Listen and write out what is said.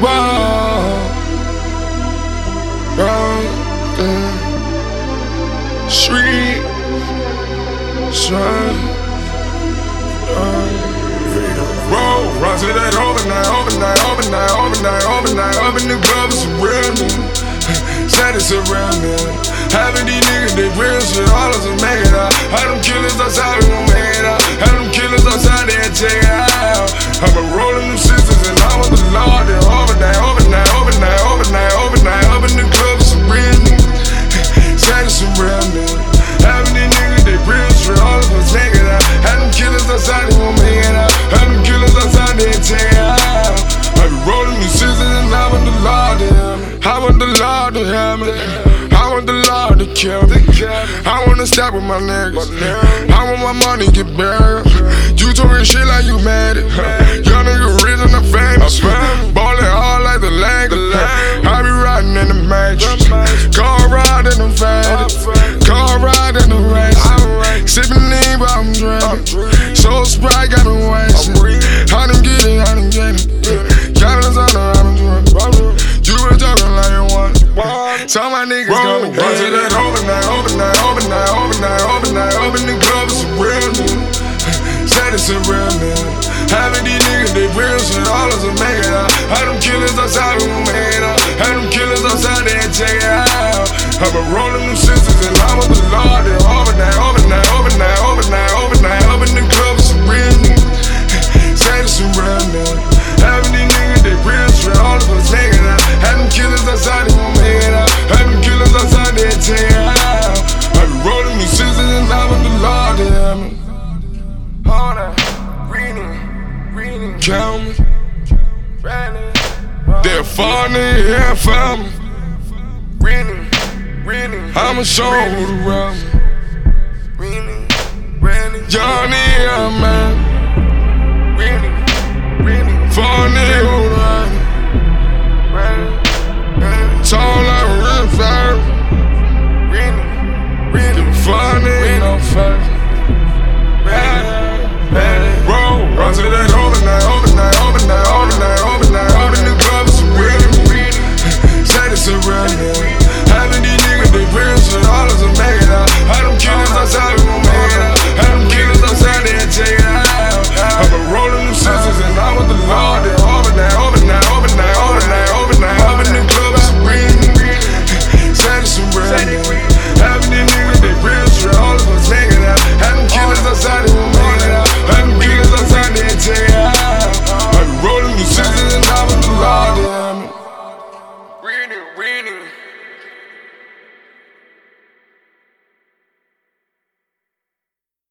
Wow. Street. Shine. Roll, run to that overnight. Up in the club with some real niggas. Said it's a real nigga. Having these niggas, they real shit, all of them make it out. Had them killers outside, we gon' make it out. Had them killers outside, they had check it out. I've been rolling them sisters and I want the Lord. They're overnight. Up in the club with some real niggas. Said it's a real nigga. Having these niggas, they real shit, all of us make it out. Had them killers outside, they gon' make it out. Had them killers outside, they had check it out. I be rolling these sisters and I want the Lord to hear me. I want the Lord to hear me. I want the Lord to kill me. I wanna stop with my niggas. I want my money get buried. You talking shit like you mad it. Young nigga rich and I'm famous. Ballin' hard like the Lakers. I be riding in the Matrix. Car ride in the fast. Car ride in the race. Sippin' lean but I'm drinking. So Sprite got me wasted. I done get it. Diamonds on the I'm drunk. You been talking like you want. Tell my niggas gonna get it. That overnight. Up in the club with some real niggas. Said it's a real nigga. Having these niggas, they real shit, all of them make it out. Had them killers outside, we gon' make it out. Had them killers outside, they had check it out. I've been rolling them sisters and I want the Lord. They're overnight. Up in the club with some real niggas. Said it's a real nigga. Having these niggas, they real shit, all of us make it out. Had them killers outside, they gon' make it out. Had them killers outside, they had check it out. I be rolling these sisters and I want the Lord to hear me. Hold on, reading, count me. They're funny, yeah, family. Reading, I'ma show who the real me. Johnny, yeah, man. Funny, who the tall like a real fire. Funny, no fair. Run to that overnight. Up in the club with some real niggas. Said it's a real nigga. Having these niggas, they real shit, all of them make it out. Had them killers outside, we gon' make it out. Had them killers outside, they had check it out. I've been rolling them sisters and I want the Lord. They're overnight. Up in the club with some real niggas. Said it's a real nigga. Having these niggas, they real shit, all of us make it out. Had them killers outside, they gon' make it out. Had them killers outside, they had check it out. I be rolling these sisters and I want the Lord to hear me. Reading.